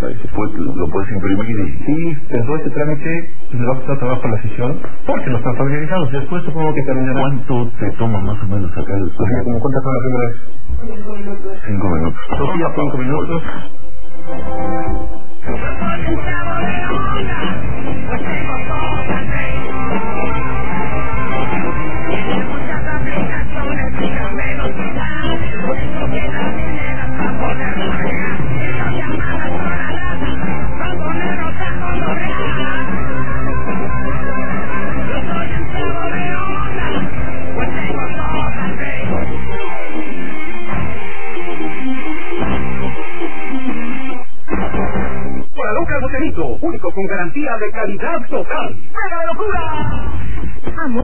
lo puedes imprimir y... Sí, pero todo este trámite le va a costar trabajo a la sesión porque no están familiarizados. Después supongo que terminará. ¿Cuánto te toma más o menos sacar el Sofía, ¿cómo cuántas son las primeras? 5 minutos. Sofía, 5 minutos. Único con garantía de calidad total. ¡Mega locura!